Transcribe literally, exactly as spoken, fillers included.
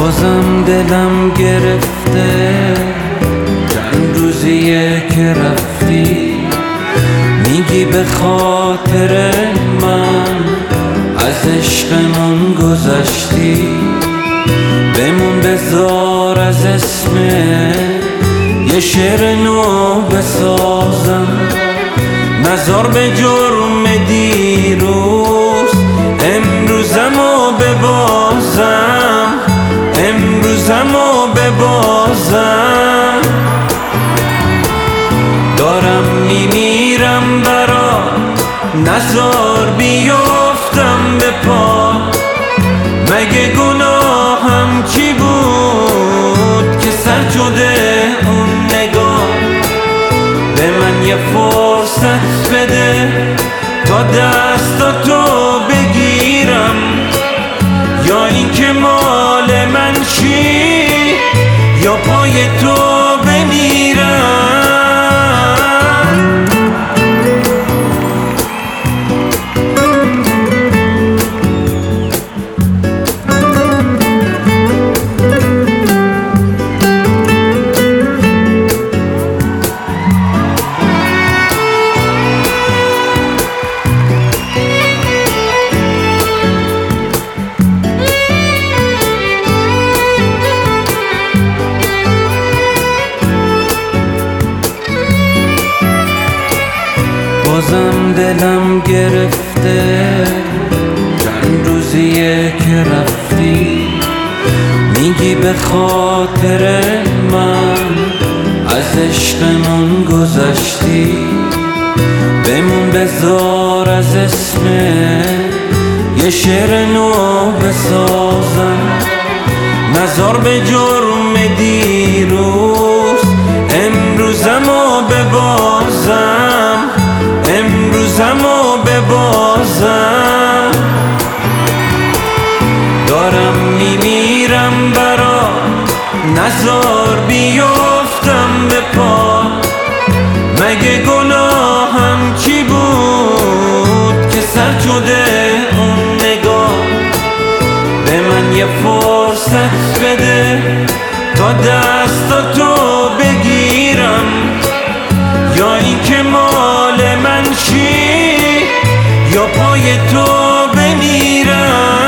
بازم دلم گرفته چند روزیه که رفتی، میگی به خاطر من از عشقمون گذشتی. بمون بذار از اسمه یه شعر نو بسازم، نذار به جرم دیروز امروزمو ببازم، امروزمو ببازم. دارم میمیرم برات، نذار بیافتم به پا. مگه گناهم چی بود که سر شده اون نگاه؟ به من یه فرصت بده تا دستاتو بگیرم، یا این که مال من چی یا پای تو بمیرم. بازم دلم گرفته چند روزیه که رفتی، میگی به خاطر من از عشقمون گذشتی. بمون بذار از اسمه یه شعر نو بسازم، نذار به جرم دیروز امروزمو ببازم، امروزمو ببازم. دارم میمیرم برات، نذار بیافتم به پا. مگه گناهم چی بود که سر شده اون نگاه؟ به من یه فرصت بده تا دستاتو بگیرم، یا این که مال من چی یا پای تو بمیرم.